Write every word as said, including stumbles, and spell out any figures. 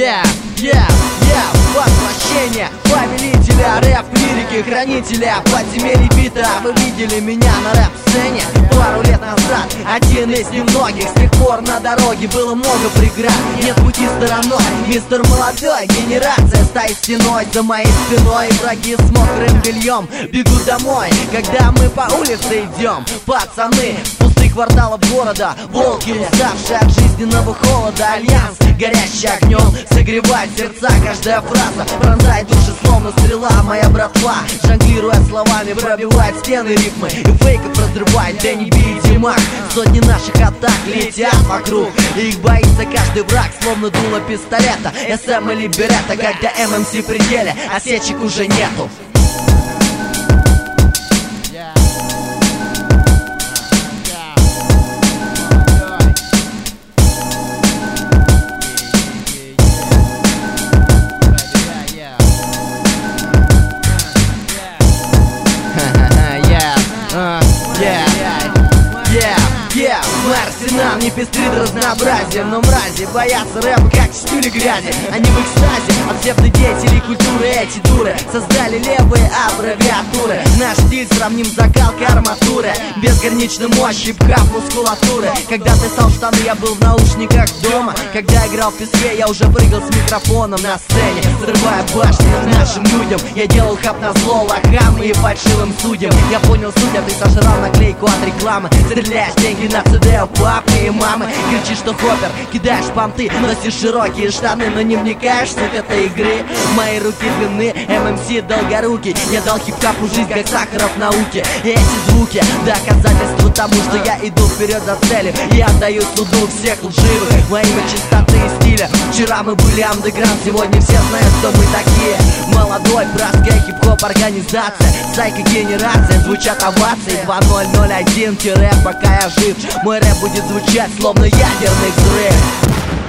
Yeah, yeah, yeah, возвращение повелителя рэп-лирики, хранителя подземелий бита. Вы видели меня на рэп-сцене пару лет назад, один из немногих. С тех пор на дороге было много преград, нет пути стороной. Мистер молодой, генерация стоит стеной за моей спиной. Враги с мокрым бельем бегут домой, когда мы по улице идем. Пацаны с пустых кварталов города, волки, уставшие от жизненного холода. Альянс, горящий огнем, согревает сердца. Каждая фраза пронзает души, словно стрела. Моя братва, жонглируя словами, пробивает стены рифмы и фейков разрывает Дэнни Би и Димак. Сотни наших атак летят вокруг, и их боится каждый враг, словно дуло пистолета, эс эм или берета. Когда эм эм си в пределе, осечек уже нету. Мой арсенал не пестрит разнообразием, но мрази боятся рэпа как чистюли грязи. Они в экстазе от псевдодеятелей культуры. Эти дуры создали левые аббревиатуры. Наш стиль сравним с закалкой арматуры, безграничной мощи, пхав мускулатуры. Когда писал штаны, я был в наушниках дома. Когда играл в песке, я уже прыгал с микрофоном на сцене, срывая башни над нашим людям. Я делал хап на зло лохам и фальшивым судьям. Я понял суть, а ты сожрал наклейку от рекламы. Стреляешь деньги на цэ дэ у папы и мамы. Кричишь, что хоппер, кидаешь понты, носишь широкие штаны, но не вникаешь в суть этой игры. Мои руки длинны, эм эм си долгорукий. Я дал хип-хапу жизнь, как Сахаров науке. И эти звуки доказательство тому, что я иду вперед за целью и отдаю суду всех лживых во имя чистоты и стиля. Вчера мы были андеграунд, сегодня все знают, что мы такие. Молодой, братская хип-хоп организация, сайко-генерация, звучат овации. Два ноль ноль один, пока я жив, мой рэп будет звучать словно ядерный взрыв.